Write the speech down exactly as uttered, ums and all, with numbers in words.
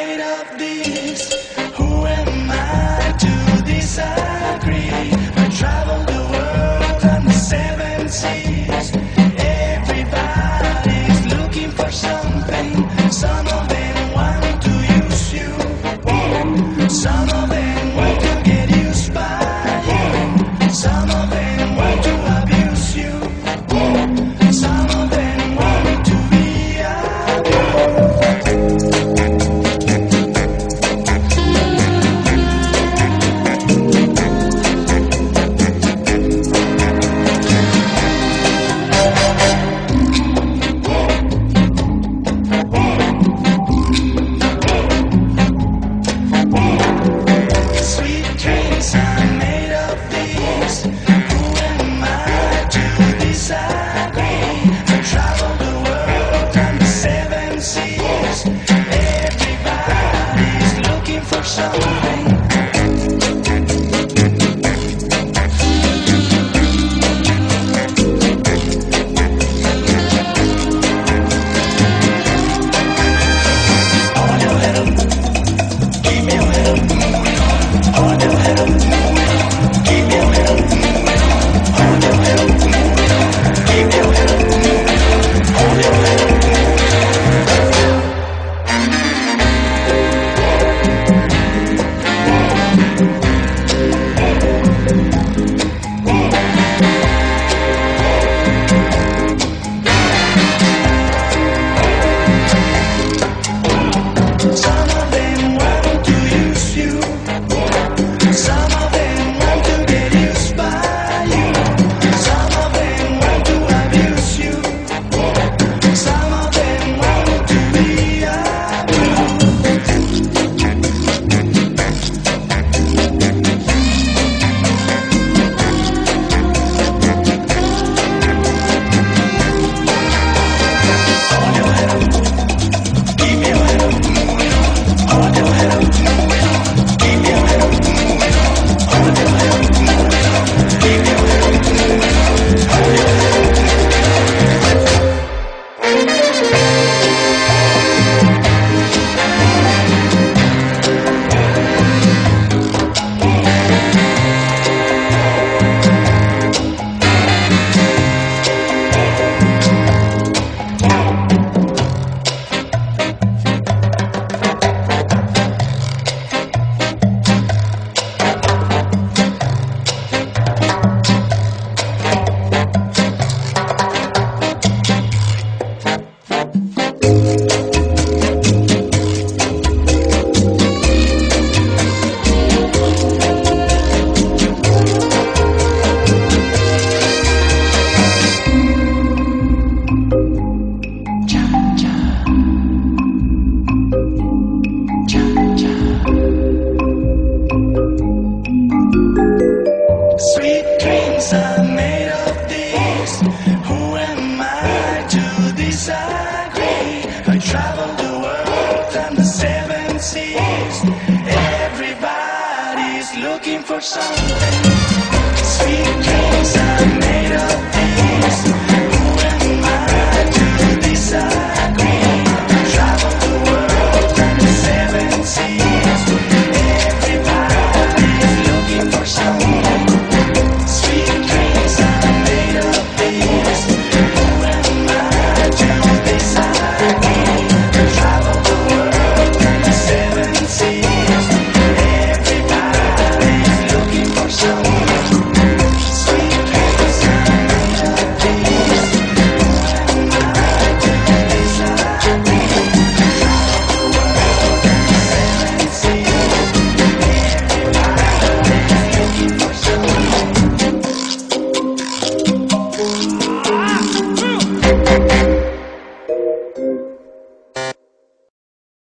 made of this. Who am I to disagree? I travel the world and the seven seas. Everybody's looking for something. Some of them want to use you. Some of them want to get used by you. Some of them want to abuse you. Some of them want to be abused. Looking for something. Sweet dreams are made of